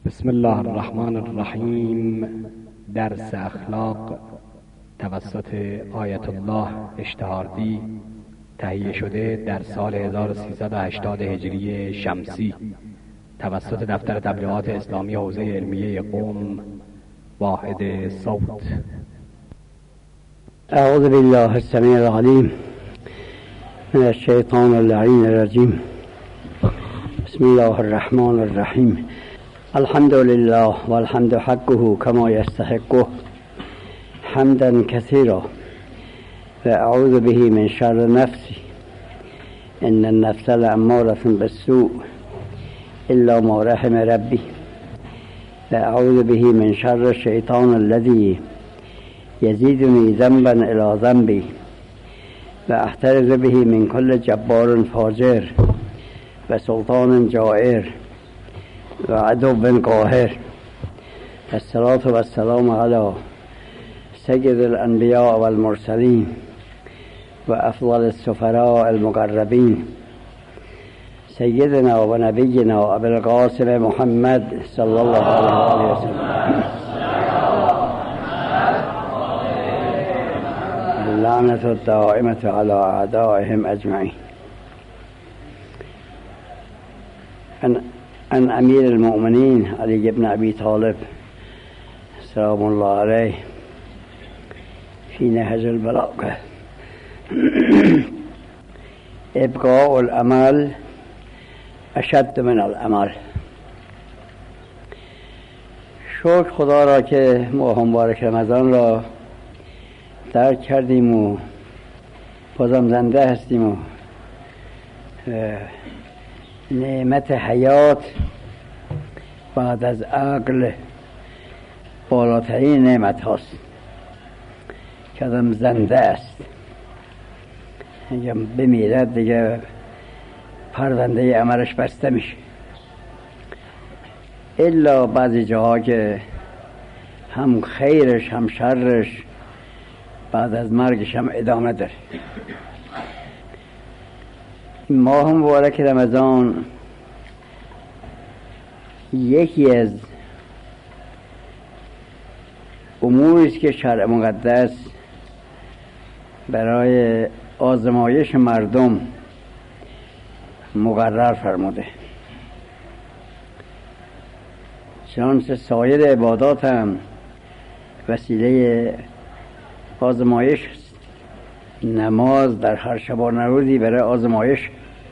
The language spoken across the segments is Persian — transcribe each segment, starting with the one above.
بسم الله الرحمن الرحیم. درس اخلاق توسط آیت الله اشتهاردی تهیه شده در سال 1380 هجری شمسی توسط دفتر تبلیغات اسلامی حوزه علمیه قم، واحد صوت. اعوذ بالله السمیع العلیم من الشیطان اللعین الرجیم. بسم الله الرحمن الرحیم. الحمد لله والحمد حقه كما يستحقه حمدا كثيرا وأعوذ به من شر نفسي إن النفس لأمارة بالسوء إلا ما رحم ربي وأعوذ به من شر الشيطان الذي يزيدني ذنبا إلى ذنبي وأحترز به من كل جبار فاجر وسلطان جائر وعدو قاهر. الصلاة والسلام على سيد الأنبياء والمرسلين وأفضل السفراء المقربين سيدنا ونبينا أبي القاسم محمد صلى الله عليه وسلم. اللعنة الدائمة على أعدائهم أجمعين. عن أمير المؤمنين علي بن أبي طالب سلام الله عليه في نهج البلاغة: ابقاء العمل اشد من العمل. شکر خدا را که ماه مبارک رمضان را درک کردیم و بازم زنده هستیم و نعمت حیات بعد از عقل بالاترین نعمت هاست که آدم زنده است. اگر بمیرد دیگه پرونده عملش بسته میشه، الا بعضی جاها که هم خیرش هم شرش بعد از مرگش هم ادامه داره. این ماه مبارک رمضان یکی از اموری است که شرع مقدس برای آزمایش مردم مقرر فرموده. چنانچه سایر عبادات هم وسیله آزمایش است. نماز در هر شبانه روزی برای آزمایش،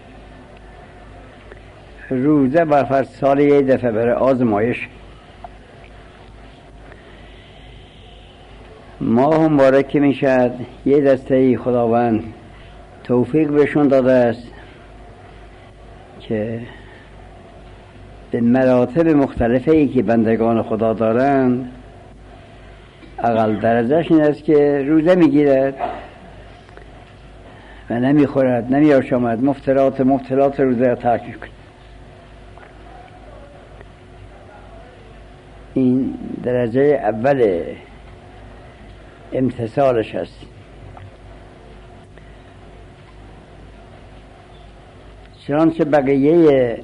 روزه برفرض سال یک دفعه برای آزمایش. ماه مبارک که میشد یه دسته خداوند توفیق بهشون داده است که به مراتب مختلفی که بندگان خدا دارند اقل درجهش این است که روزه میگیرد و نمیخورد، نمیآشامد، مفترات روزه را ترک میکند. این درجه اول امتثالش است. چنانچه بقیه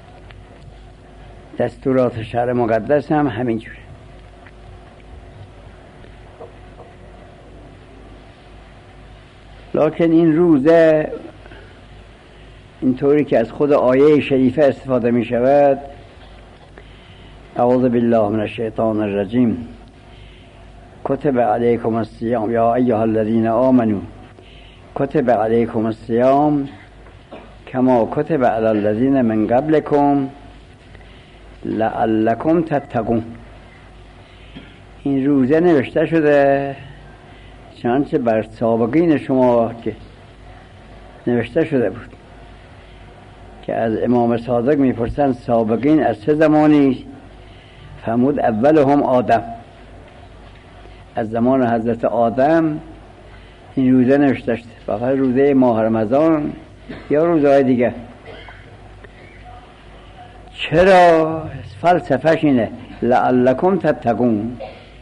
دستورات شرع مقدس هم همینجوره. لکن این روزه اینطوری که از خود آیه شریفه استفاده می شود: اعوذ بالله من الشیطان الرجیم کتب علیکم الصیام یا ایها الذین آمنوا کتب علیکم الصیام کما کتب علی الذین من قبلکم لعلکم تتقون. این روزه نوشته شده چنانچه بر سابقین شما که نوشته شده بود. که از امام صادق میپرسند سابقین از چه زمانی؟ فرمود اولهم آدم. از زمان حضرت آدم این روزه نوشته شده، فقط روزه ماه رمضان یا روزهای دیگه. چرا؟ فلسفهش اینه لعلکم تتقون،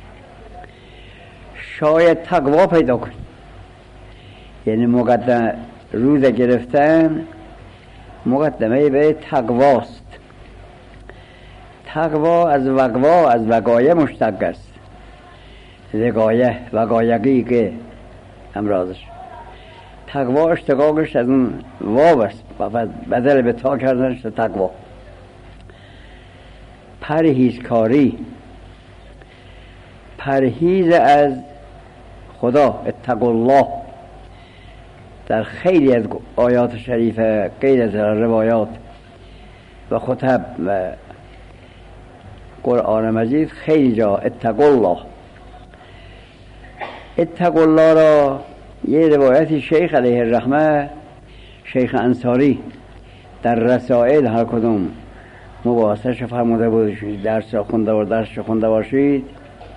شاید تقوا پیدا کن. یعنی مقدمه روزه گرفتن مقدمه به تقواست. تقوا از وقوا، از وقایه مشتق است. وقایه، وقایگی که امراضش. تقوا اشتقاقش از اون واو است، بدل به تا کردنش تقوا. پرهیزکاری، پرهیز از خدا، اتقوا الله. در خیلی از آیات شریفه، غیر از روایات و خطب و قرآن مجید، خیلی جا اتقوا الله. اتقوا الله را یه روایتی شیخ علیه الرحمه، شیخ انصاری در رسائل هر کدوم مباحثه‌اش فرموده بود، درس خونده باشید.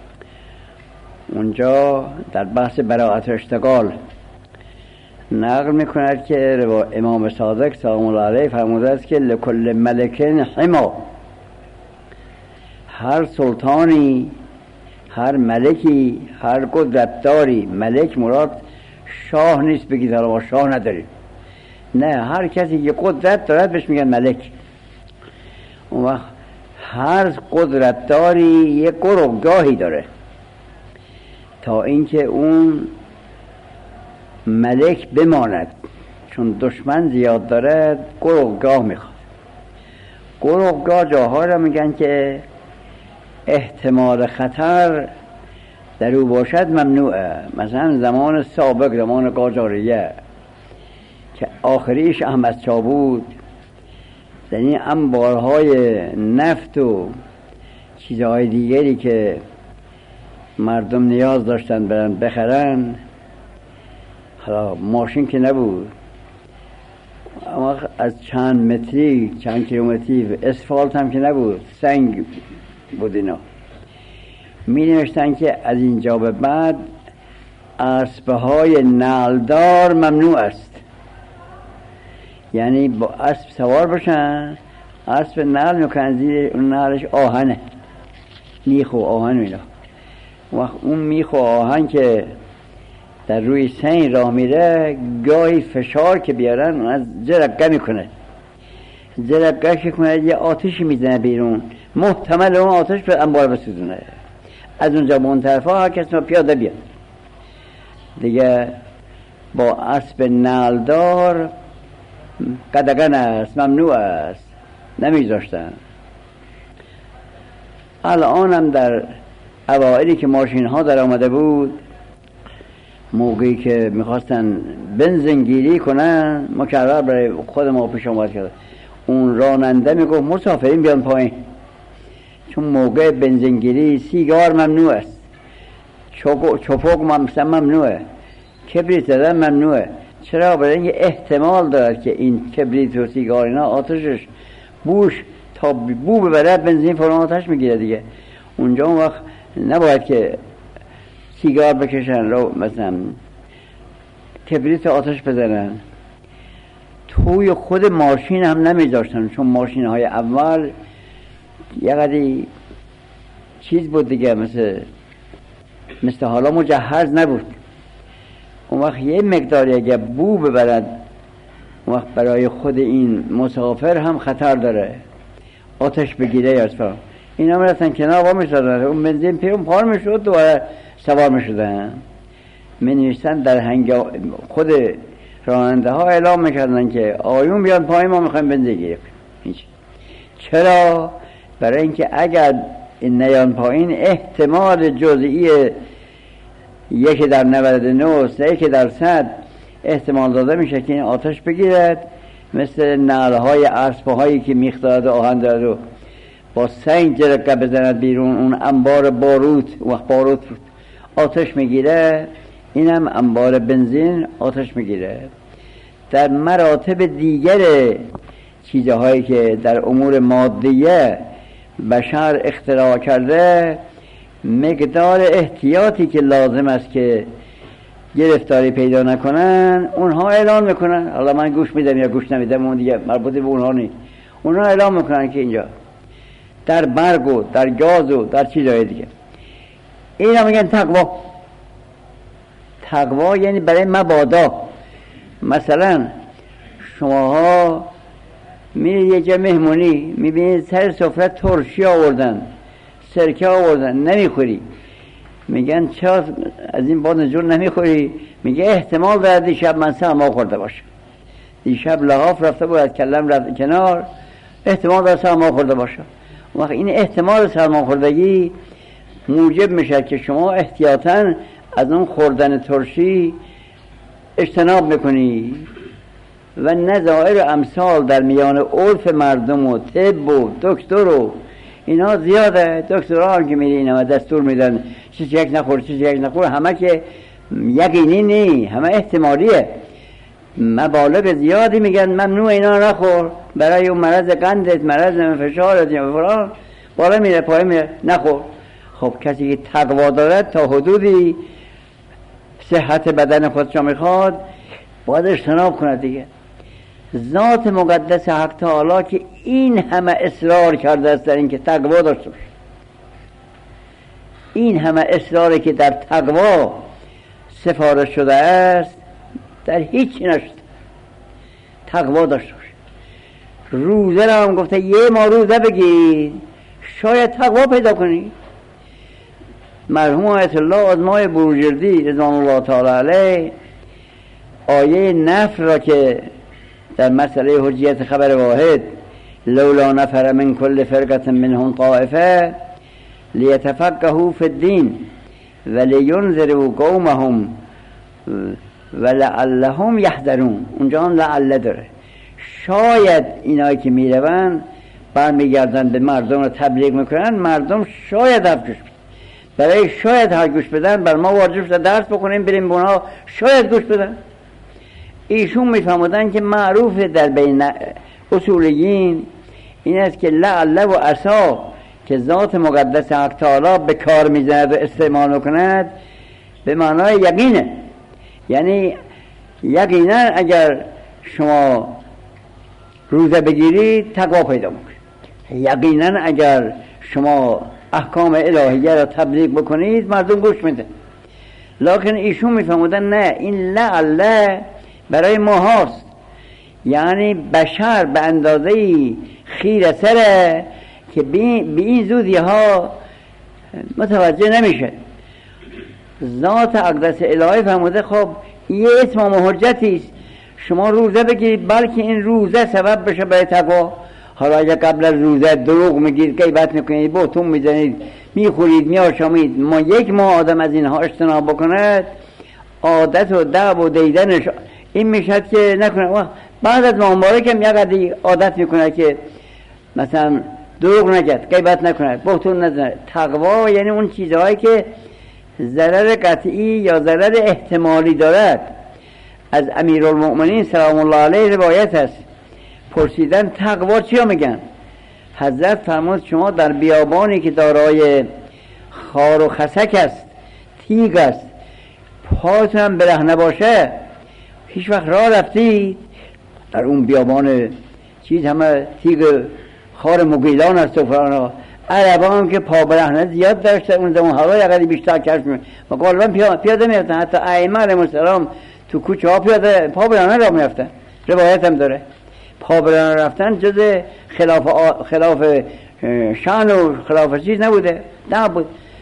اونجا در بحث براءت اشتغال نقل میکند که امام صادق سلام الله علیه فرموده است که لکل ملک حما. هر سلطانی، هر ملکی، هر قدرتداری، ملک مراد شاه نیست بگید حالا ما شاه نداریم، نه، هر کسی که قدرت دارد بهش میگن ملک. اون وقت هر قدرتداری یک گروهگاهی داره تا اینکه اون ملک بماند، چون دشمن زیاد داره گروهگاه میخواد. گروهگاه جاها را میگن که احتمال خطر در او باشد ممنوعه. مثلا زمان سابق، زمان قاجاریه که آخریش احمدشاه بود، یعنی انبارهای نفت و چیزهای دیگری که مردم نیاز داشتن برن بخرن، حالا ماشین که نبود، اما از چند متری، چند کیلومتری، اسفالت هم که نبود، سنگ بود. اینا می نوشتن که از اینجا به بعد اسبه های نعلدار ممنوع است، یعنی با اسب سوار بشن، اسب نعل میکنن، زیر اون نعلش آهنه، میخ و آهن میره. وقت اون میخ و آهن که در روی سنگ راه میره، گاهی فشار که بیارن از جرقه میکنه، جرقه که کنه یه آتشی میزنه بیرون، محتمل اون آتش به انبار بسوزونه. از اونجا به اون طرفا هر کس پیاده بیاد دیگه. با اسب نعلدار قدغن است، ممنوع است، نمیذاشتن. الان هم در اوائلی که ماشین ها در آمده بود، موقعی که میخواستن بنزین گیری کنن، مکرر برای خود ما پیش آمد کرد، اون راننده میگفت مسافرین بیان پایین، چون موقع بنزین گیری سیگار ممنوع است، چپق ممنوعه، کبریت زدن ممنوعه. چرا؟ برای اینکه احتمال دارد که این کبریت و سیگار اینا آتشش بوش تا بو ببره، بنزین فوران آتش میگیره دیگه. اونجا اون وقت نباید که سیگار بکشن، رو مثلا کبریت آتش بزنن. توی خود ماشین هم نمیذاشتن، چون ماشین های اول یه قدری چیز بود دیگه، مثل حالا مجهز نبود. اون وقت یه مقداری اگه بو ببرد، اون وقت برای خود این مسافر هم خطر داره، آتش بگیره یا اصفا. این هم رفتن کنار وا می‌شدن، اون بنزین پیرون پار میشد، دوباره سوار میشدن. می‌نوشتن در خود راننده ها اعلام میکردن که آیون بیان پایین، ما میخوایم بنزین گیریم. چرا؟ برای اینکه اگر این نیان پایین، احتمال جزئی 1/99 1% احتمال داده میشه که این آتش بگیرد، مثل نعلهای اسبه هایی که میخداد آهن دارد و با سنگ جرقه بزند بیرون، اون انبار باروت، وقت باروت آتش میگیره، اینم انبار بنزین آتش میگیره. در مراتب دیگر چیزهایی که در امور مادیه بشر اختراع کرده، مقدار احتیاطی که لازم است که گرفتاری پیدا نکنن، اونها اعلام میکنن. حالا من گوش میدم یا گوش نمیدم، اون دیگه مربوط به اونها نیست. اونها اعلام میکنن که اینجا در برق و در گاز و در چیزهای دیگه. اینا میگن تقوا. تقوا یعنی برای مبادا. مثلا شماها میرید یه جا مهمونی میبینید سر سفره ترشی آوردن، سرکه آوردن، نمیخوری. میگن چرا از این باد نجور نمیخوری؟ میگه احتمال داره دیشب من سرما خورده باشم، دیشب لحاف رفته بود از کلم رفته کنار، احتمال داره سرما خورده باشم. وقت این احتمال سرما خوردگی موجب میشه که شما احتیاطاً از اون خوردن ترشی اجتناب میکنی و نظائر و امثال در میان عرف مردم و طب و دکتر و اینا زیاده. دکترها هم که میری اینا دستور میدن چیز یک نخور، چیز یک نخور، همه که یقینی نی، همه احتمالیه. مبالغ زیادی میگن ممنوع اینا نخور، برای اون مرض قندت، مرض فشارت یا فلان، بالا میره پای میره نخور. خب کسی که تقوا دارد تا حدودی صحت بدن خودشو میخواد باید اجتناب کنه دیگه. ذات مقدس حق تعالی که این همه اصرار کرده است در این که تقوا داشته باشه، این همه اصراری که در تقوا سفارش شده است، در هیچی نشده. تقوا داشته باشه. روزه را هم گفته یه ما روزه بگید شاید تقوا پیدا کنی. مرحوم آیت الله آزمای بروجردی رضوان الله تعالی علیه آیه نفر را که در مسئله حجیت خبر واحد لولا نفر من کل فرقة منهم طائفه لیتفقهوا فی الدین ولینذروا قومهم ولعلهم یحذرون، اونجا هم لعل داره. شاید اینایی که میروند برمیگردن به مردم رو تبلیغ میکنن، مردم شاید حرف گوش بدن. برای شاید حرف گوش بدن بر ما واجب شده درس بکنیم بریم به اونها شاید گوش بدن. ایشون میفهمودن که معروف در بین اصولیین این است که لعل و عسا که ذات مقدس حق تعالی به کار میزند و استعمال میکند به معنای یقینه. یعنی یقینا اگر شما روزه بگیرید تقوا پیدا میکنید، یقینا اگر شما احکام الهیه را تبلیغ بکنید مردم گوش میده. لکن ایشون میفهمودن نه، این لعل برای ما هاست، یعنی بشر به اندازه خیره سره که به این زودی ها متوجه نمیشه. ذات اقدس الهی فهموده خب یه اسم و حجتی است، شما روزه بگیرید بلکه این روزه سبب بشه برای تقوا. حالا اگه قبل از روزه دروغ میگید، غیبت میکنید، بهتون میزنید، میخورید، میآشامید، ما یک ماه آدم از اینها اجتناب بکند عادت و دعو و دیدنش این میشد که نکنه. بعد از ماه مبارک هم یه عادت میکنه که مثلا دروغ نگد، غیبت نکنه، بهتون نزنه. تقوا یعنی اون چیزهایی که ضرر قطعی یا ضرر احتمالی دارد. از امیرالمؤمنین سلام الله علیه روایت است، پرسیدن تقوا چیا میگن؟ حضرت فرمود شما در بیابانی که دارای خار و خسک است، تیگ است، پاتون هم برهنه باشه، هیچ وقت راه رفتید در اون بیابان چیز همه تیگ خار مگیلان است و فلان. عربا هم که پا برهنه زیاد داشته اون زمان، هوا یقدی بیشتر کشف می‌کنه و غالبا پیاده میرفتن، حتی ائمه علیهم السلام تو کوچه ها پیاده پا برهنه راه میرفتن. روایت هم داره پا برهنه رفتن جز خلاف شان و خلاف چیز نبوده، نبود.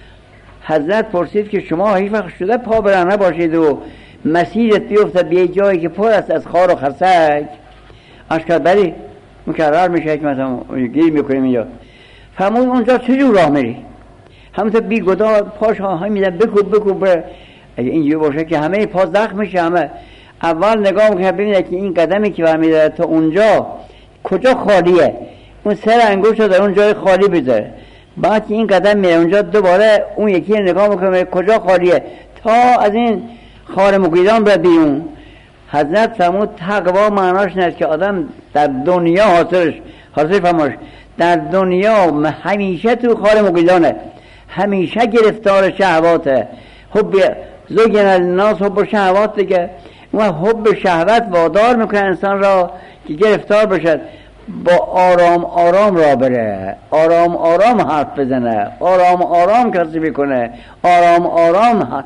حضرت پرسید که شما هیچ وقت شده پا برهنه باشید و مسیرت بیفتد به جایی که پر است از خار و خرسک؟ اشکال بلی مکرر میشه که مثلا گیر میکنیم اینجا. فرمود اونجا چجور راه میری؟ همونطور بی گدا پاش ها میدن بکوب اگه اینجور باشه که همه پا زخم میشه. همه اول نگاه میکنه ببینه که این قدمی که برمیداره تا اونجا کجا خالیه، اون سر انگوش رو در اون جای خالی بذاره، بعد که این قدم میره اونجا دوباره اون یکی نگاه میکنه کجا خالیه تا از این خار مگیلان بره بیرون. حضرت فرمود تقوا معناش نیست که آدم در دنیا حاصل فرماش در دنیا همیشه تو خار مگیلانه، همیشه گرفتار شهواته. حب زوجن الناس حب شهوات دیگه، و حب شهوت وادار میکنه انسان را که گرفتار بشد. با آرام آرام را بره، آرام آرام حرف بزنه، آرام آرام کسی بکنه، آرام آرام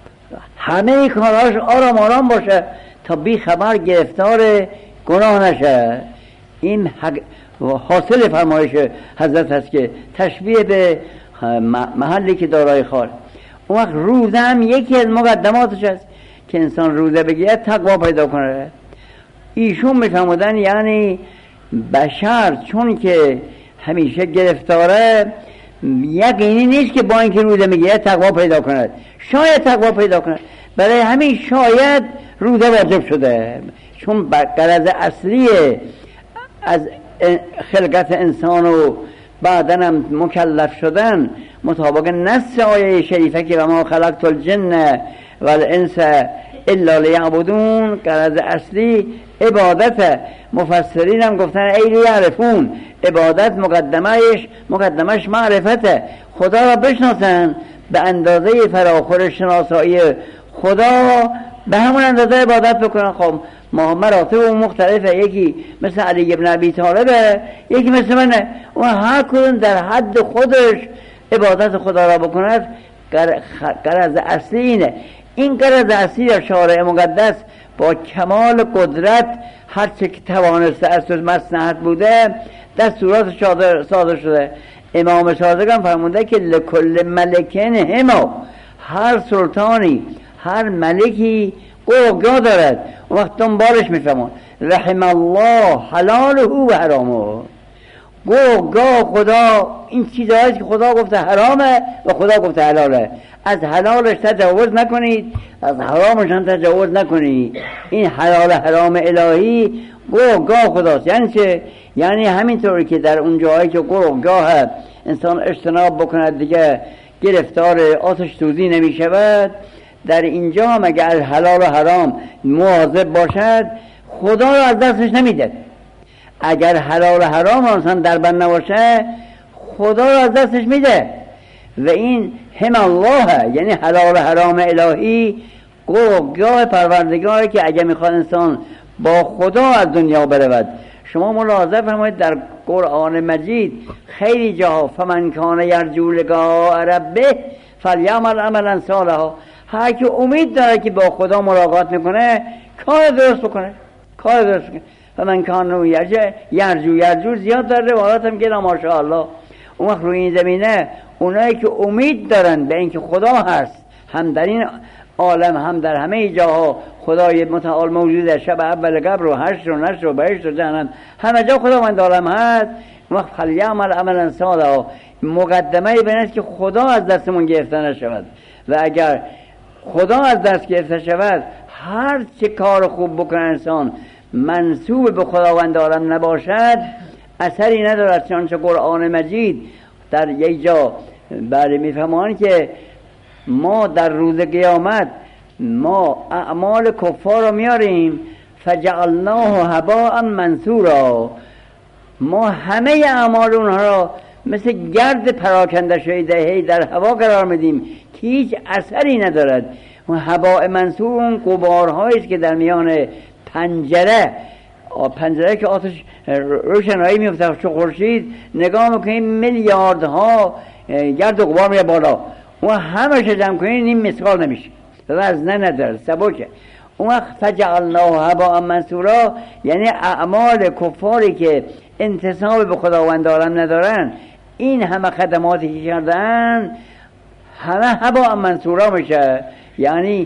همه کاراش آرام آرام باشه تا بی خبر گرفتار گناه نشه. این حاصل فرمایش حضرت هست که تشبیه به محلی که دارای خال. اون وقت روزه هم یکی از مقدماتش است که انسان روزه بگیرد تقوا پیدا کنه. ایشون میفرمودن یعنی بشر چون که همیشه گرفتاره یقینی نیست که با اینکه روزه میگیره تقوا پیدا کند، شاید تقوا پیدا کند، برای همین شاید روزه واجب شده، چون غرض اصلی از خلقت انسان و بعدن هم مکلف شدن مطابق نص آیه شریفه که و ما خلقت الجن والانس الا لیعبدون، غرض اصلی عبادت. مفسرین هم گفتن ای لیعرفون، عبادت مقدمش معرفته، خدا را بشناسن به اندازه فراخور شناسایی خدا، به همون اندازه عبادت بکنن. خب ما مراتب مختلفه، یکی مثل علی ابن ابی طالبه، یکی مثل منه، و هر کدوم در حد خودش عبادت خدا را بکند. غرض اصلی اینه. این غرض اصلی در شارع مقدس با کمال قدرت هر چه که توانسته از مصلحت بوده دستورات صادر شده. امام صادق هم فرمونده که لکل ملکن هما، هر سلطانی هر ملکی قوقا دارد. اون وقت دنبالش میفهمون رحم الله حلاله و حرامه، قوقا خدا این چیزهایی که خدا گفته حرامه و خدا گفته حلاله، از حلالش تجاوز نکنید، از حرامش هم تجاوز نکنید. این حلال حرام الهی قوقا خداست. یعنی چه؟ یعنی همینطوری که در اون جایی که قوقا انسان اجتناب بکند دیگه گرفتار آتش سوزی نمی شود، در اینجا هم اگر حلال و حرام مواظب باشد خدا رو از دستش نمیده. اگر حلال و حرام انسان در بند نباشه خدا رو از دستش میده. و این هم الله، یعنی حلال و حرام الهی قوقگاه پروردگاره که اگر میخواد انسان با خدا از دنیا برود. شما ملاحظه فرمایید در قرآن مجید خیلی جاها فمن کان یرجو لقاء ربه فلیعمل عملا صالحا، هر که امید داره که با خدا ملاقات میکنه کار درست بکنه، کار درست بکنه. فمن کان یرجو زیاد در روایات هم که ماشاءالله. اون وقت روی این زمینه اونایی که امید دارن به اینکه خدا هست، هم در این عالم هم در همه جاها خدای متعال موجوده، شب اول قبر و حشر و نشر و بهشت و جهنم همه جا خداوند عالم هست. اون وقت فلیعمل عملا صالحا، مقدمه بین است که خدا از دستمون گرفته نشود. و اگر خدا از دست گرفته شود هر چه کار خوب بکنه انسان منسوب به خداوند عالم نباشد اثری ندارد. چنانچه قرآن مجید در یک جا بله میفهمان که ما در روز قیامت ما اعمال کفار رو میاریم فجعلناه هباء منثورا، ما همه اعمال اونها را مثل گرد پراکنده شده در هوا قرار میدیم که هیچ اثری ندارد. اون هباء منثور اون غبارهایی است که در میان پنجره که آتش روشنایی میفته چون خورشید نگاه میکنیم میلیاردها گرد و غبار میره بالا، اون همش جمع کنین این مثال نمیشه، وزنه نداره، سبکه. اون وقت فجعلناه هباء منثورا یعنی اعمال کفاری که انتساب به خداوند عالم ندارن این همه خدماتی که کردن همه هباء منثورا میشه، یعنی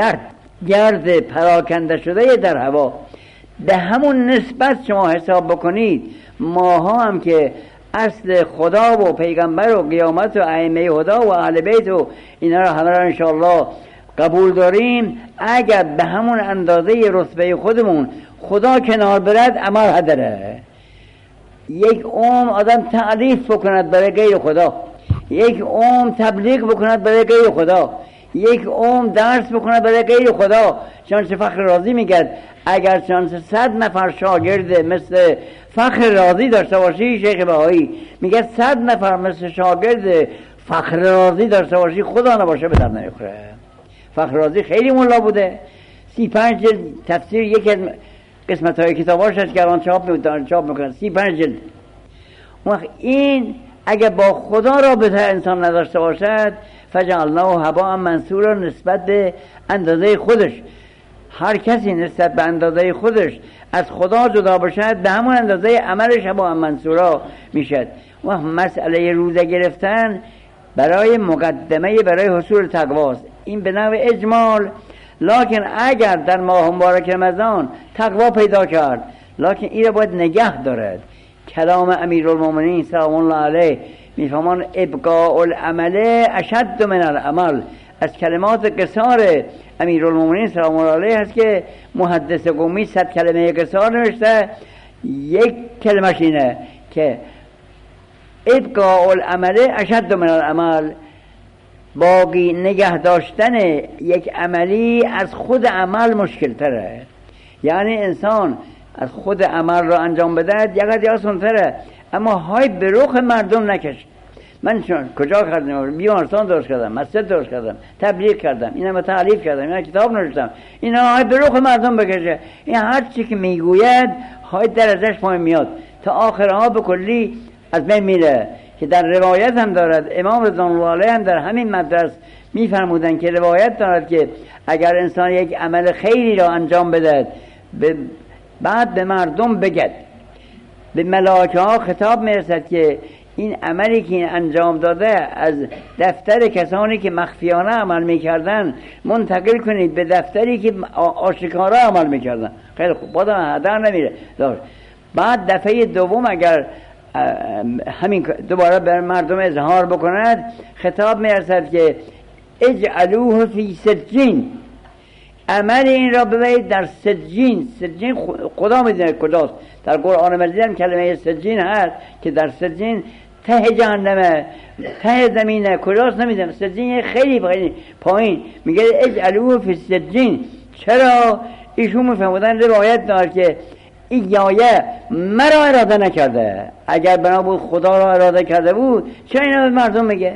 گرد پراکنده شده در هوا. به همون نسبت شما حساب بکنید ماها هم که اصل خدا و پیغمبر و قیامت و ائمه هدا و اهل بیت و اینا را همه را انشاءالله قبول داریم، اگر به همون اندازه رتبه خودمون خدا کنار برد عمل هدره. یک عمر آدم تعریف بکند برای غیر خدا، یک عمر تبلیغ بکند برای غیر خدا، یک عمر درس بکند برای غیر خدا. چنانچه فخر رازی میگه اگر چنانچه 100 نفر شاگرد مثل فخر رازی داشته باشی، شیخ بهایی میگه 100 نفر مثل شاگرد فخر رازی داشته باشی خدا نباشه به در نمیخوره. فخر رازی خیلی ملا بوده، 35 جلد تفسیر یکی از قسمت های کتاباش هست که الان چاپ میکنن، 35 جلد. این اگر با خدا رابطه انسان نداشته باشد فجعلناه هباء منثورا نسبت به اندازه خودش هر کسی نسبت به اندازه خودش از خدا جدا باشد به همون اندازه عملش با منصورا میشد. و مسئله روزه گرفتن برای مقدمه برای حصول تقواست. این به نوع اجمال. لکن اگر در ماه مبارک رمضان تقوا پیدا کرد، لکن این را باید نگه دارد. کلام امیرالمومنین سلام الله علیه میفهمان ابقاء العمل اشد من العمل. از کلمات قصار امیرالمومنین سلام الله علیه هست که محدث قمی 100 کلمه قصار نوشته، یک کلمش اینه که ابقاء العمل اشد من العمل، باقی نگه داشتن یک عملی از خود عمل مشکل تره. یعنی انسان از خود عمل را انجام بده یقدر آسان تره، اما های به رخ مردم نکش. من کجا کردم؟ بیمارستان درست کردم، مسجد درست کردم، تبلیغ کردم، اینا تعلیف کردم، اینا کتاب نوشتم، اینا های به رخ مردم بکشه. این هر چی که میگوید های در ازش پایین میاد تا آخرها به کلی از بین میره. که در روایت هم دارد، امام رضوان الله علیه هم در همین مدرس میفرمودن که روایت دارد که اگر انسان یک عمل خیری را انجام بده بعد به مردم بگد، به ملائکه ها خطاب میرسد که این عملی که این انجام داده از دفتر کسانی که مخفیانه عمل میکردن منتقل کنید به دفتری که آشکارا عمل میکردن. خیلی خوب، بادم هدر نمیره. بعد دفعه دوم اگر همین دوباره بر مردم اظهار بکند، خطاب میرسد که اجعلوه فی سجین، عمل این را ببرید در سجین. سجین خدا میدونه کجاست. در قرآن مجید هم کلمه سجین هست که در سجین ته جهنمه، ته زمینه، کجاست نمیدونم. سجین خیلی پایین. میگه اجعلوه فی سجین. چرا؟ ایشون میفهمودن روایت دار که این یایه مرا اراده نکرده، اگر بنا بود خدا را اراده کرده بود چرا اینا به مردم میگه؟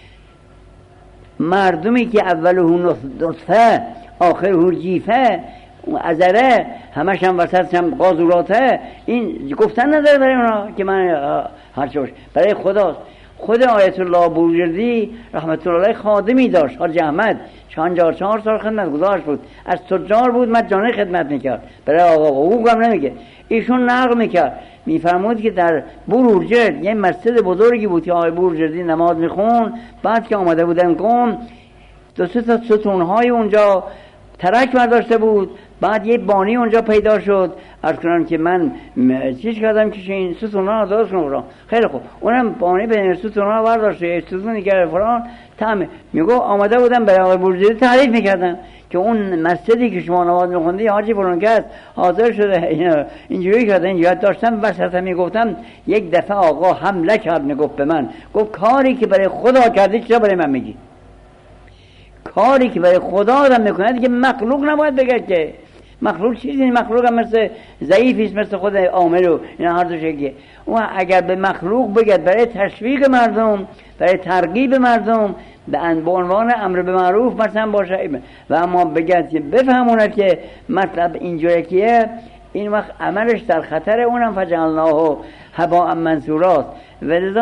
مردمی که اولهو نطفه آخرهو جیفه ازره همش هم وسط هم قاذوراته، این گفتن نداره برای اونا که من هرچوش برای خداست. خود آیت الله بروجردی رحمت الله علیه خادمی داشت، حاج احمد 4 سال خدمت گذاشت بود، از تجار بود مجانی خدمت میکرد، برای آقا حقوق هم نمیگه. ایشون نقل میکرد، میفرمود که در بروجرد یه مسجد بزرگی بود که آقای بروجردی نماز میخون، بعد که آمده بودن قوم 2-3 تا ستونهای اونجا ترک برداشته بود، بعد یه بانی اونجا پیدا شد. عرض کنم که من چیز کردم که این ستونها رو درست کنم. خیلی خوب، اونم بانی به ستونها برداشته، ستونی که فران تمام. میگو آمده بودم برای آقای بروجردی تعریف میکردم که اون مسجدی که شما نماز میخوندی حاجی فلان کس حاضر شده اینجوری کرده. اینجوری داشتم وسط میگفتم یک دفعه آقا حمله کرد، میگفت به من، گفت کاری که برای خدا کردی چرا برای من میگی؟ کاری که برای خدا آدم میکنه دیگه مخلوق نباید بگه که مخلوق چیزی، مخلوق هم مثل ضعیفیست، مثل خود عامل و اینا هر دو شکلیه. اون اگر به مخلوق بگه برای تشویق مردم، برای ترغیب مردم به عنوان امر به معروف مثلا باشه، و اما بگه که بفهمونه که مطلب اینجوری که این وقت عملش در خطر، اونم فجعلناه هباء منثورا. ولذا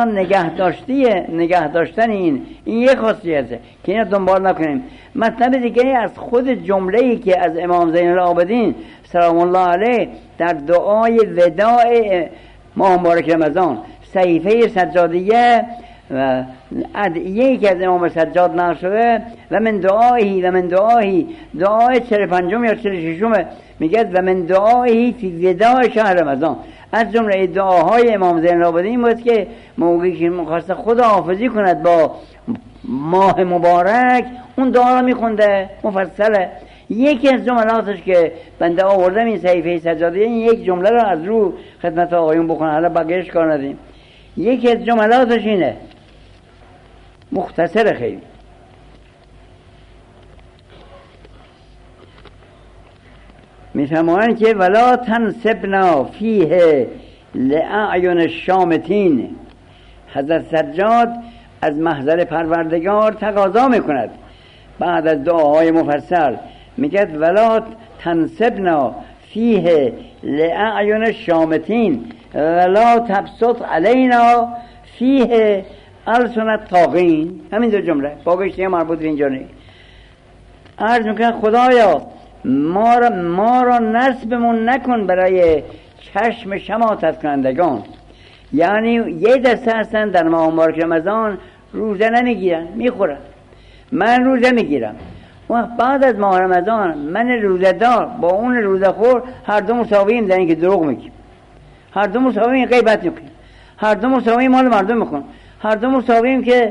نگه داشتن این یک خاصیته که اینو دنبال نکنیم. مطلب دیگه از خود جمله‌ای که از امام زین العابدین سلام الله علیه در دعای وداع ماه مبارک رمضان صحیفه سجادیه و ادعیه‌ای که از امام سجاد نقل شده و من دعای 45 یا 46 میگه و من دعای فی وداع شهر رمضان. از جمله دعاهای امام زین العابدین بود که موقعی که می‌خواست خداحافظی کند با ماه مبارک اون دعا رو میخونده مفصله. یکی از جملاتش که بنده آوردم این صحیفه سجاده، این یک جمله رو از رو خدمت آقایون بخونم، حالا بقیه‌اش کار نداریم. یکی از جملاتش اینه، مختصر خیلی. میفرمایند که ولا تنسبنا فیه لأعین الشامتین. حضرت سجاد از محضر پروردگار تقاضا میکند بعد از دعاهای مفصل، میگه ولا تنسبنا فیه لأعین الشامتین ولا تبسط علینا فیه السن الطاغین. همین دو جمله، باقیش دیگه مربوط به اینجا نیست. عرض میکنه خدایا ما را نصبمون نکن برای چشم شماتت کنندگان. یعنی یه دسته هستن در ماه مبارک رمضان روزه نمیگیرن، میخورن. من روزه میگیرم، بعد از ماه رمضان من روزه دار با اون روزه خور هر دو مساوییم در اینکه دروغ میگیم، هر دو مساوییم غیبت میکنیم، هر دو مساوییم مال مردم میکنیم، هر دو مساوییم که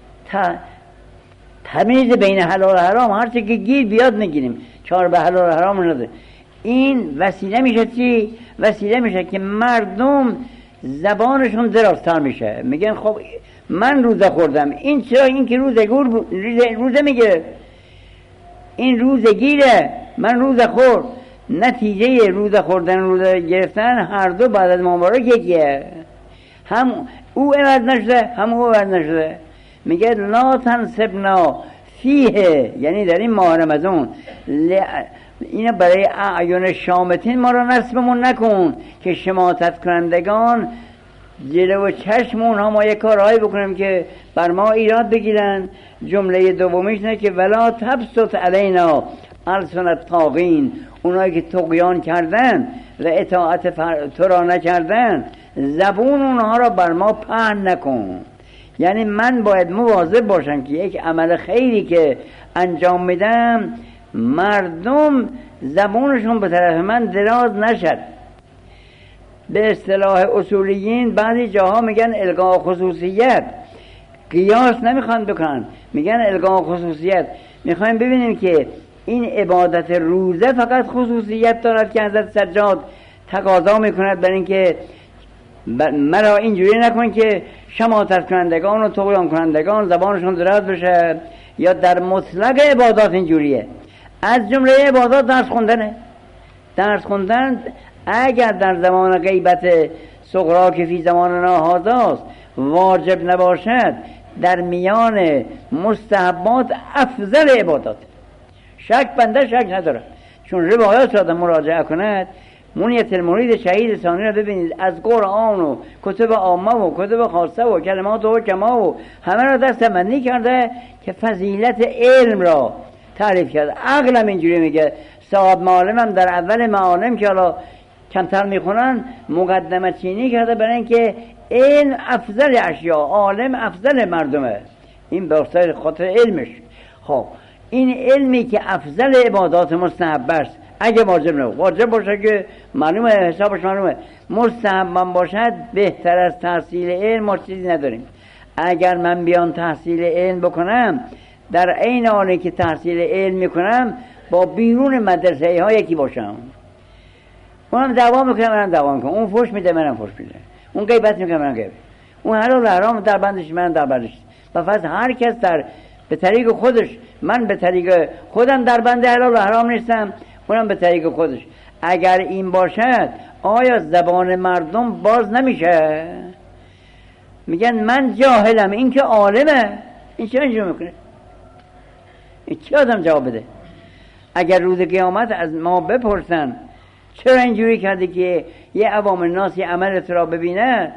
تمیز بین حلال و حرام هر چه که گیر بیاد میگیریم، چهار به حلال و حرام نداره. این وسیله میشه چی؟ وسیله میشه که مردم زبانشون درازتر میشه. میگن خب من روزه خوردم، این چرا؟ این که روزه میگیره، این روزه گیره، من روزه خورد. نتیجه روزه خوردن روزه گرفتن هر دو بعد از مبارک یکیه، هم او عوض نشده هم او عوض نشده. میگه لا تنسبنا فیه، یعنی در این ماه رمضان اینو برای اعیان شامتین ما را نصبمون نکن که شماتت کنندگان جلو چشم اونها ما یک کارهایی بکنیم که بر ما ایراد بگیرن. جمله دومیش نه که ولا تبسط علینا السنة طاغین، اونایی که طغیان کردن و اطاعت تو را نکردن زبون اونها را بر ما پهن نکن. یعنی من باید مواظب باشم که یک عمل خیری که انجام میدم مردم زبونشون به طرف من دراز نشد. به اصطلاح اصولیین بعضی جاها میگن الغاء خصوصیت، قیاس نمیخوان بکنن، میگن الغاء خصوصیت. میخوایم ببینیم که این عبادت روزه فقط خصوصیت دارد که حضرت سجاد تقاضا میکند بر اینکه مرا اینجوری نکن که شماتت کنندگان و طغیان کنندگان زبانشون دراز بشه، یا در مطلق عبادات اینجوریه. از جمله عبادات درس خوندن اگر در زمان غیبت صغرا که فی زماننا هذاست واجب نباشد، در میان مستحبات افضل عبادات. شک بنده شک نداره، چون روایات را مراجعه کند منیت المرید شهید ثانی را ببینید، از قرآن و کتب عامه و کتب خاصه و کلمات و حکما و همه را دستبندی کرده که فضیلت علم را تعریف کرده. عقلم اینجوری میگه، صاحب معالم هم در اول معالم که حالا کمتر میخونن مقدمه چینی کرده برای اینکه علم افضل اشیا، عالم افضل مردمه، این به خاطر علمش. خب این علمی که افضل عبادات مستحب است، اگه واجب باشه که معلومه، حسابش معلومه، مستحب باشد بهتر از تحصیل علم ما چیزی نداریم. اگر من بیان تحصیل علم بکنم در عین حالی که تحصیل علم میکنم با بیرون مدرسه ها یکی باشم، اونم دعوا میکنم منم دعوا میکنم، اون فحش میده منم فحش میده، اون غیبت میکنه منم غیبت، اون حلال و حرام در بندش منم در بندش. و پس هر کس به طریق خودش، من به طریق خودم در بند حلال و حرام نیستم، اونم به طریق خودش. اگر این باشد آیا زبان مردم باز نمیشه؟ میگن من جاهلم، این که عالمه، این چه اینجور میکنه؟ این چه آدم جواب بده؟ اگر روز قیامت از ما بپرسن چرا اینجوری کردی که یه عوام الناس یه عملت را ببینه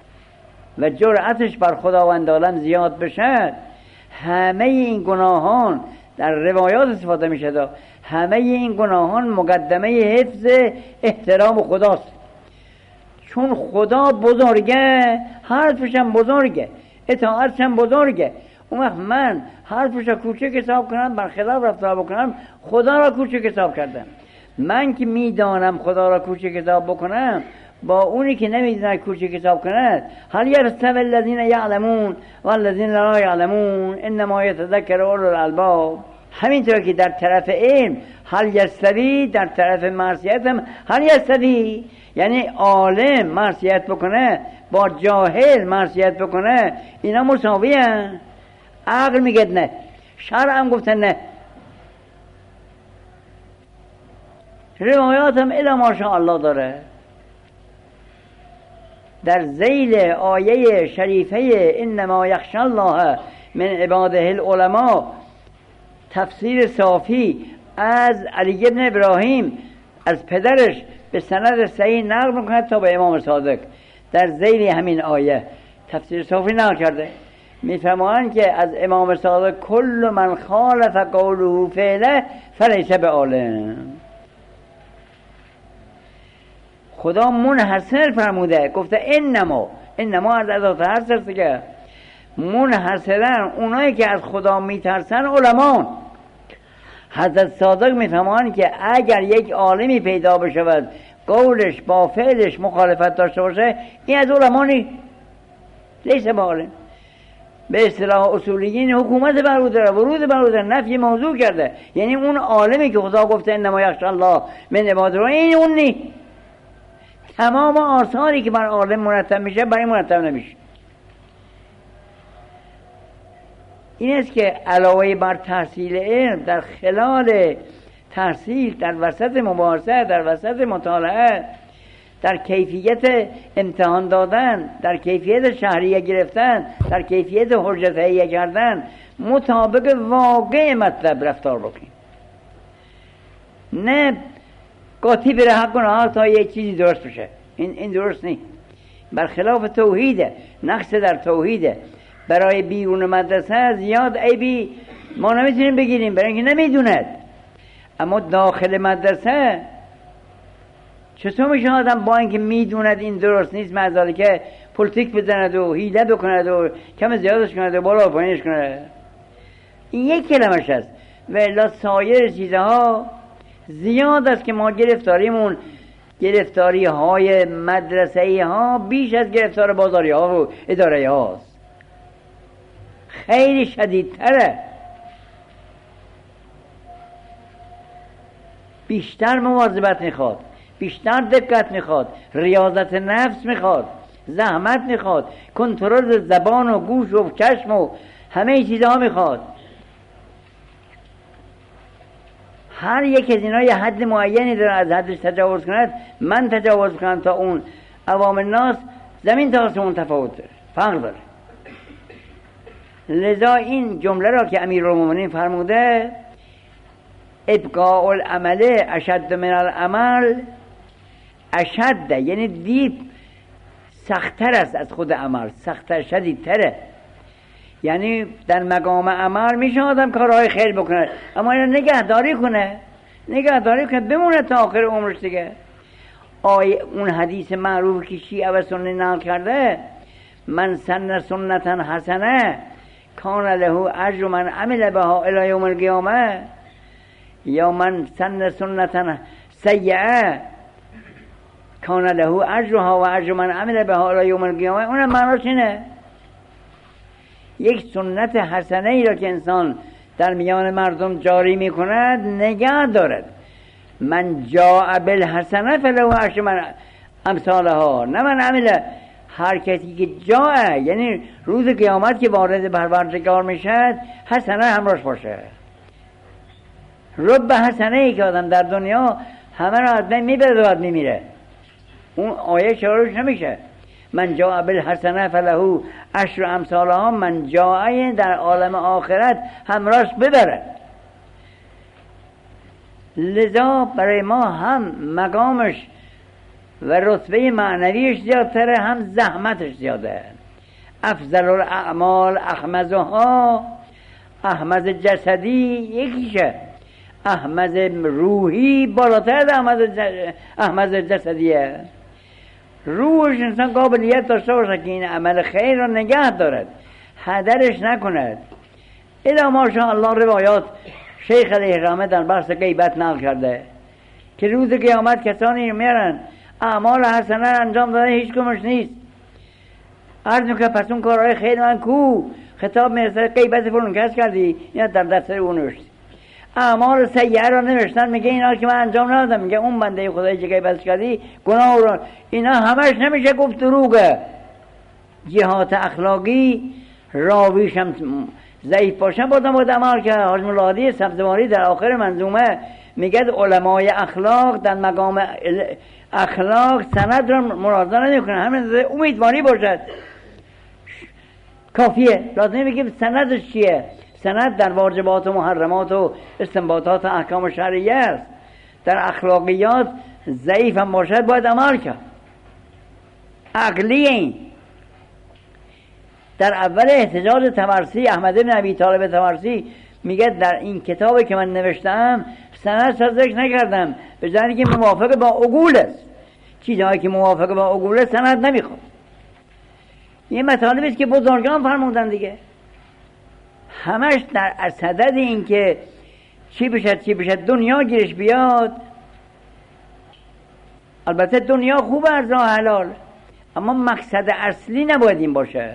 و جرأتش بر خداوند عالم زیاد بشه، همه این گناهان در روایات استفاده میشه، همه این گناهان مقدمه حفظ احترام خداست. چون خدا بزرگه، حرفش هم بزرگه، اطاعتش هم بزرگه. اون وقت من حرفش را کوچک حساب کنم، برخلاف رفتار بکنم، خدا را کوچک حساب کردم. من که میدانم خدا را کوچک حساب بکنم با اونی که نمیدونه کوچک حساب کند، هل یستوی الذین یعلمون والذین لا یعلمون انما یتذکر اولو الالباب. همینطور که در طرف علم هل یستوی، در طرف معصیت هم هل یستوی. یعنی عالم معصیت بکنه با جاهل معصیت بکنه اینا مساوی هستند. عقل میگه نه، شرع هم گفته نه، روایات هم الا ماشاءالله داره. در ذیل آیه شریفه انما یخشی الله من عباده العلماء تفسیر صافی از علی ابن ابراهیم از پدرش به سند صحیح نقل میکنه تا به امام صادق. در ذیل همین آیه تفسیر صافی نقل کرده میفهمند که از امام صادق کل من خالف قوله فعله فلیس بعالم. خدا منحصر فرموده، گفته انما از ادات حصر دیگه، منحصرا اونایی که از خدا میترسن علمان. حضرت صادق میفهمند که اگر یک عالمی پیدا بشود قولش با فعلش مخالفت داشته باشه، این از علما نیست، لیس بعالم. به اصطلاح اصولیین حکومت بر او داره، ورود بر او داره، نفی موضوع کرده. یعنی اون عالمی که خدا گفته انما یخشی الله من عباده، این اون نیست. تمام آثاری که بر عالم مرتب میشه برای مرتب نمیشه. این است که علاوه بر تحصیل علم، در خلال تحصیل، در وسط مباحثه، در وسط مطالعه، در کیفیت امتحان دادن، در کیفیت شهریه گرفتن، در کیفیت حجت تهیه کردن، مطابق واقع مطلب رفتار بکنیم، نه قاطی بره حق و نهار تا یک چیزی درست بشه. این درست نیست، برخلاف توحیده، نقص در توحیده. برای بیرون مدرسه زیاد عیبی ما نمیتونیم بگیریم برای اینکه نمیدوند، اما داخل مدرسه چطور میشه آدم با اینکه میدوند این درست نیست معذالی که پلیتیک بزند و حیله بکند و کم زیادش کند و بالا و پایینش کند؟ این یک کلمش هست و الا سایر چیزها زیاد است که ما گرفتاریمون گرفتاری های مدرسه‌ای ها بیش از گرفتار بازاری ها و اداره هاست، خیلی شدیدتره، بیشتر مواظبت میخواد، بیشتر دقت میخواد، ریاضت نفس میخواد، زحمت میخواد، کنترل زبان و گوش و چشم و همه چیزها میخواد. هر یک از اینا یه حد معینی داره، از حدش تجاوز کند من تجاوز کنم تا اون عوام الناس زمین تا آسمون تفاوت داره، فرق داره. لذا این جمله را که امیرالمومنین فرموده ابقاء العمل اشد من العمل، اشد یعنی دیپ سخت‌تر است از خود عمل، سخت‌تر، شدیدتره. یعنی در مقام عمل میشه آدم کارهای خیر بکنه اما اینو نگهداری کنه بمونه تا آخر عمرش دیگه. اون حدیث معروف که شیعه و سنی نقل کرده، من سن سنتا حسنه کان له اجر من عمل بها الی یوم القیامه، یا من سن سنتا سیئه کان له اجرها و اجر من عمل بها الی یوم القیامه. اونم معناش اینه، یک سنت حسنه ای را که انسان در میان مردم جاری می کند نگه دارد. من جاء بالحسنه فله عشر من امثالها، نه من عمل. هر کسی که جاء یعنی روز قیامت که وارد پروردگار میشد حسنه همراهش باشه. رب حسنه ای که آدم در دنیا همه را از بین میبره و بعد میمیره، اون آیه شروعش نمیشه. من جاء بالحسنه فله عشر امثالها، من جاء در عالم آخرت همراهش ببره. لذا برای ما هم مقامش و رتبه معنویش زیادتره، هم زحمتش زیاده. افضل الاعمال احمزها، احمز جسدی یکیشه، احمز روحی بالاتر از احمز جسدیه. روحش انسان قابلیت داشته باشه که این عمل خیر را نگه دارد، هدرش نکند. الا ماشاءالله روایات شیخ علیه رحمه در بحث غیبت نقل کرده که روز قیامت کسانی میرن اعمال حسنه انجام داده هیچ کمش نیست. عرض میکنه پس اون کارهای خیر من کو؟ خطاب میرسه غیبت فلان کس کردی، اینا در دفتر اون نوشتی. اعمال سیئه را نوشتن، میگه اینا که من انجام ندادم، میگه اون بنده خدایی که غیبت کردی گناه را. اینا همش نمیشه گفت دروغه. جهات اخلاقی راویش هم ضعیف باشه باید عمل که حاج مولادی سبزواری در آخر منظومه میگه علمای اخلاق در مقام اخلاق سند را مراجعه نمیکنه، همین امیدواری باشد کافیه. لازم میگه سندش چیه؟ سند در واجبات و محرمات و استنباطات و احکام شرعیه است. در اخلاقیات ضعیف هم باشد باید عمل کرد. عقلی این در اول احتجاج طبرسی، احمد بن ابی طالب طبرسی میگه در این کتابی که من نوشتم سند را ذکر نکردم، به جای اینکه موافق با عقول است. چیزهایی که موافق با عقول است سند نمیخواد. یه مطالبی است که بزرگان فرمودن دیگه، همش در صدد این که چی بشه دنیا گیرش بیاد. البته دنیا خوبه از راه حلال، اما مقصد اصلی نباید این باشه.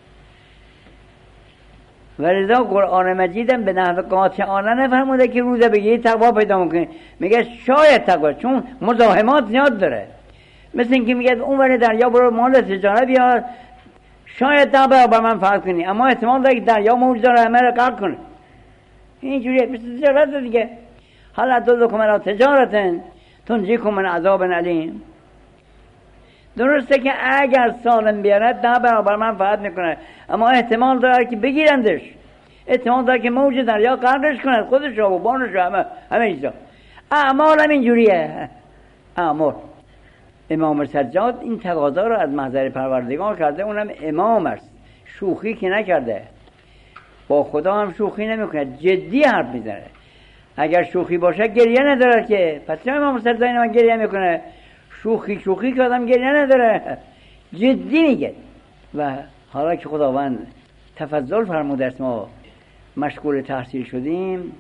و لذا قرآن مجیدم به نحو قاطعانه نفرموده که روزه بگیری تقوا پیدا میکنی. میگه شاید تقوا، چون مزاحمات زیاد داره. مثل اینکه میگه اونور دریا برو مال تجارت بیار، شاید تا برابر من فرق کنی، اما احتمال داره که دریا موج داره همه رو غرق کنه. اینجوریه، مثل تجارت دیگه. حالا ادلکم علی تجارت تنجیکم من عذاب علیم. درسته که اگر سالم بیارد 10 برابر منفعت میکنه، اما احتمال داره که بگیرندش، احتمال داره که موج دریا غرقش کند، خودش و بانش و همه ایزا. اعمال هم اینجوریه. اعمال امام سجاد این تقاضا رو از محضر پروردگار کرده، اونم امام است، شوخی که نکرده، با خدا هم شوخی نمیکنه، جدی حرف میزنه. اگر شوخی باشه گریه نداره که، پس چرا امام سجاد من گریه میکنه؟ شوخی که آدم گریه نداره، جدی میگه. و حالا که خداوند تفضل فرموده است ما مشغول تحصیل شدیم،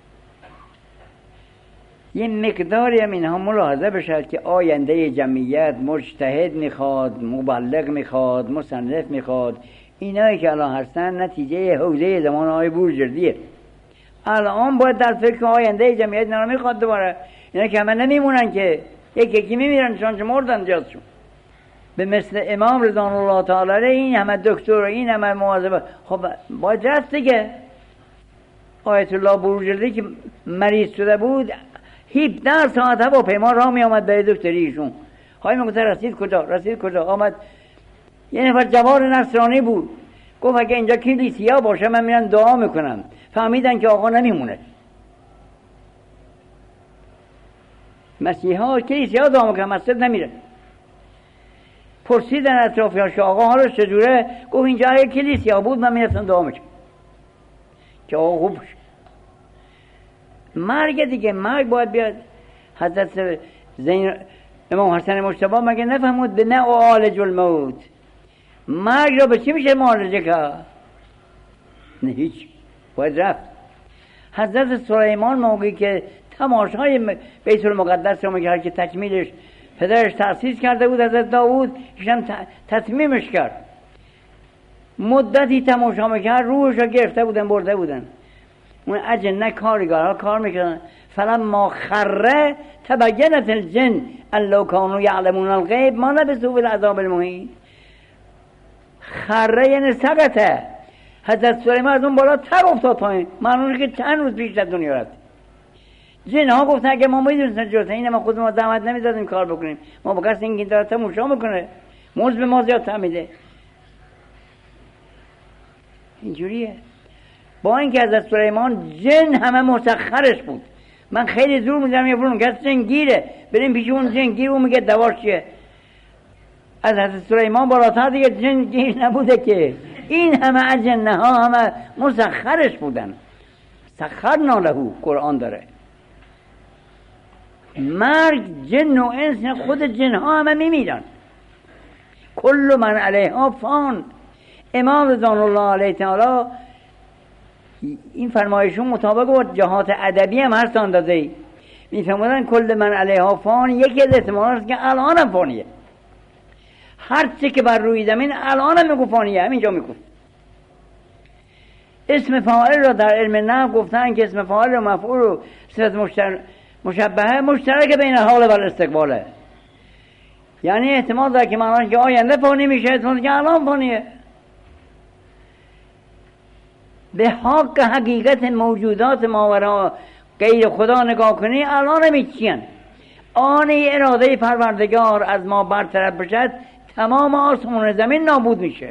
یه مقداری هم اینها ملاحظه بشد که آینده جمعیت مجتهد میخواد، مبلغ میخواد، مصنف میخواد. اینایی که الان هستن نتیجه حوزه زمان آقای بورجردیه. الان باید در فکر آینده جمعیت اینا رو میخواد دوباره. اینا که همه نمیمونن که، یکی میمیرن چون مردن جازشون. به مثل امام رضوان الله تعالی این همه دکتر و این همه مواظب، خب باید رفت دیگه. آیت الله بروجردی که مریض شده بود 17 ساعت هواپیما راه می آمد برای دکتری ایشون. های میگفت رسید کجا آمد. یه نفر جوان نصرانی بود، گفت اگه اینجا کلیسیا باشه من میرم دعا میکنم. فهمیدن که آقا نمیمونه. مسیحا کلیسیا دعا میکنن، مسجد نمیره. پرسیدن اطرافیانش که آقا حالش چجوره؟ گفت اینجا اگه کلیسیا بود من میرفتم دعا میکنم که آقا خوب بشه. مرگ دیگه، مرگ باید بیاد. حضرت امام حسن مجتبی مگه نفهمود به نه عالج الموت؟ مرگ را به چی میشه معالجه کرد؟ نه هیچ، باید رفت. حضرت سلیمان موقعی که تماشای بیت المقدس رو میگه که تکمیلش پدرش تأسیس کرده بود، حضرت داوود ایشم تتمیمش کرد. مدتی تماشا میکرد، روحش رو گرفته بودن برده بودن. اون اجنه کارگارها کار میکردن. فلما خره تبینت الجن ان لو كانوا يعلمون الغیب ما لبثوا فی العذاب المهین. خره یعنی سقطه. حضرت سلیمان از اون بالا تر افتاد پایین، معلومه که چند روز پیش در دنیا رفت. جن ها گفتن اگه ما میدونستن جرأت این ما خودمون زحمت نمیدادیم کار بکنیم، ما با کسی اینکه داره تماشا میکنه موز به ما زیادتر میده. اینجوریه. با اینکه حضرت سلیمان جن همه مسخرش بود. من خیلی زور میذارم یه فرون کسی جن گیره، بریم پیش اون جن گیر، اون میگه دواش چیه. از حضرت سلیمان بالاتر دیگه جن گیر نبوده که. این همه جنه ها همه مسخرش بودن. سخرنا له قرآن داره. مرگ جن و انس، خود جن ها همه میمیرن. کل من علیها فان. امام رضوان الله علیه تعالی این فرمایشون مطابق با جهات ادبی هم هست اندازه‌ای. میفهمودن کل من علیها فان، یکی از احتمالات است که الان هم فانیه. هر چی که بر روی زمین الان هم میگو فانیه، همینجا میگو. اسم فاعل را در علم نحو گفتن که اسم فاعل و مفعول و صفت مشبهه مشترک بین حال و استقباله. یعنی احتمال داره که معناش که آینده فانی میشه، احتمال که الان فانیه. به حق حقیقت موجودات ماورا غیر خدا نگاه کنی الان هم چیان؟ آن اراده پروردگار از ما برطرف بشد تمام آسمان زمین نابود میشه.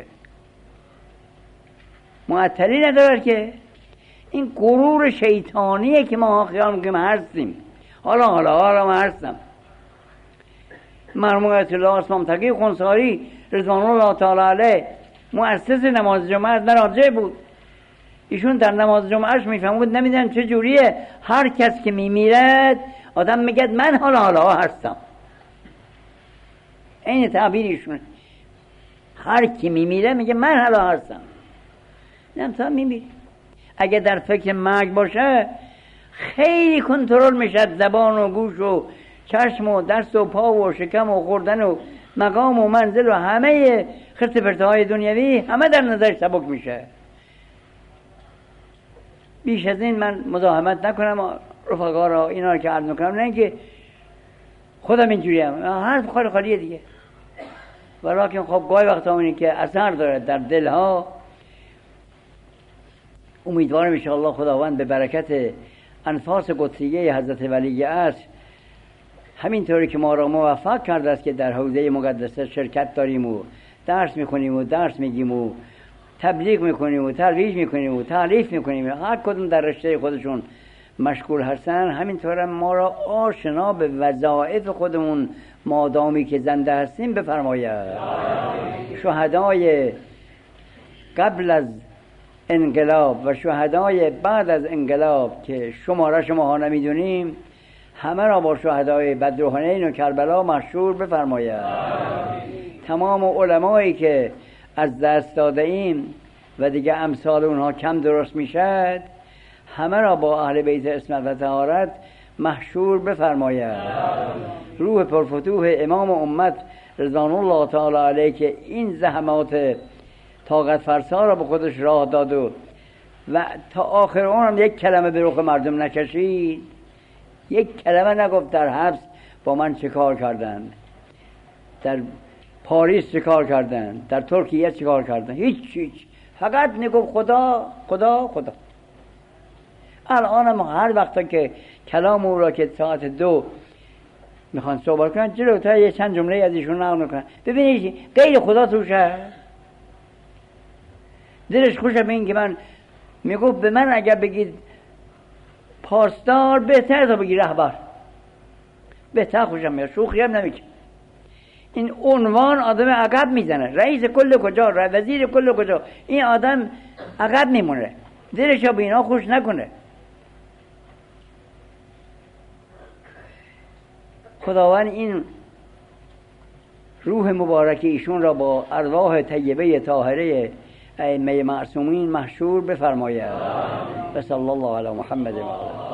معطلی نداره که. این غرور شیطانیه که ما خیال میکنیم هستیم. حالا ما هستم. مرحوم آیت الله اسلام تقی خونساری رضوان الله تعالی علیه مؤسس نماز جمعه نراجع بود. ایشون در نماز جمعهش میفهمود نمیدونم چه جوریه هر کس که میمیرد آدم میگه من حالا هستم. این تعبیر ایشونه. هر کی میمیره میگه من حالا هستم. نم تا میمیری. اگه در فکر مرگ باشه خیلی کنترل میشه زبان و گوش و چشم و دست و پا و شکم و خوردن و مقام و منزل و همه خرت پرتهای دنیوی همه در نظر سبک میشه. بیش از این من مزاحمت نکنم رفقا را اینا رو که عرض میکنم، نه اینکه خودم اینجوری هم حرف خالیه دیگه، ولیکن خب گاهی وقتا اینه که اثر داره در دلها. امیدوارم ان شاء الله خداوند به برکت انفاس قدسیه حضرت ولی عصر همینطوری که ما را موفق کرده است که در حوزه مقدسه شرکت داریم و درس میخونیم و درس میگیم و تبلیغ میکنیم و ترویج میکنیم و تعریف میکنیم، هر کدوم در رشته خودشون مشغول هستن، همینطور ما را آشنا به وظایف خودمون مادامی که زنده هستیم بفرماید. شهدای قبل از انقلاب و شهدای بعد از انقلاب که شماره ها نمیدونیم، همه را با شهدای بدر و حنین و کربلا مشهور بفرماید. تمام علمایی که از دست داده ایم و دیگه امثال اونها کم درست میشد، همه را با اهل بیت عصمت و طهارت محشور بفرماید. روح پرفتوح امام امت رضوان الله تعالی علیه که این زحمات طاقت فرسا را به خودش راه داد و تا آخر اون هم یک کلمه به رخ مردم نکشید، یک کلمه نگفت در حبس با من چه کار کردند، در پاریس چه کار کردند، در ترکیه چه کار کردند، هیچ فقط نگفت خدا خدا خدا. الان هم هر وقتا که کلام او را که ساعت 2 میخوان صحبت کنن جلوتر یه چند جمله از ایشون نقل میکنن، ببینید غیر خدا توشه. دلش خوشه به این که من میگفت به من اگر بگید پاسدار بهتر تا بگید رهبر، بهتر خوشم میاد، شوخی هم نمیکنه. این عنوان آدم عقب میزنه، رئیس کل کجا، وزیر کل کجا، این آدم عقب میمونه، دلش به اینا خوش نکنه. خداوند این روح مبارک ایشون را با ارواح طیبه طاهره ائمه معصومین محشور بفرماید. و صلی الله علی محمد و علی